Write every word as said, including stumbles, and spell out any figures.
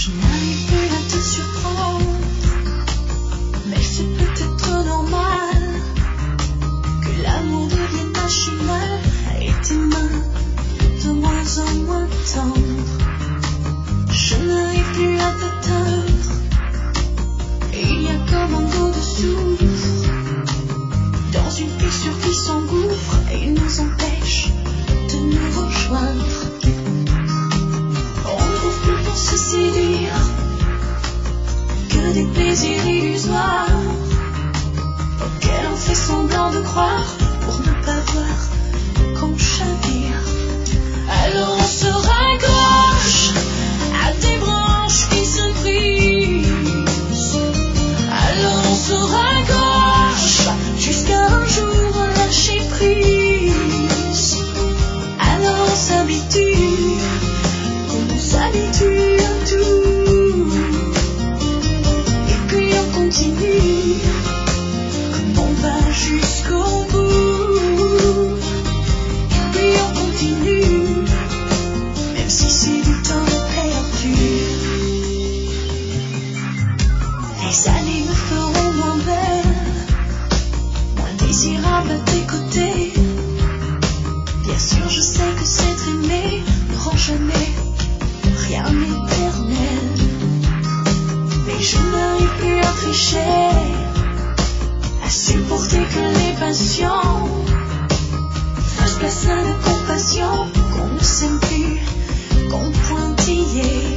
Je n'arrive plus à te surprendre, mais c'est peut-être normal que l'amour devienne machinal et tes mains de moins en moins tendres. Je n'arrive plus à t'atteindre, il y a comme un goût de soufre dans une fissure qui s'engouffre et nous empêche de nous rejoindre. On ne trouve plus pour se séduire que des plaisirs illusoires auxquels on fait semblant de croire pour ne pas voir qu'on chavire. Alors on se raccroche à des branches qui se brisent. Alors on se raccroche jusqu'à un jour lâcher prise. Alors on s'habitue, qu'on s'habitue à tout. Et puis on continue, comme on va jusqu'au bout. Et puis on continue, même si c'est du temps perdu. Les années me feront moins belle, moins désirable à tes côtés. Bien sûr, je sais que s'être aimé ne rend jamais rien éternel. Mais je n'arrive plus à tricher, à supporter que les passions fassent place à la compassion, qu'on ne s'aime plus, qu'on pointillait.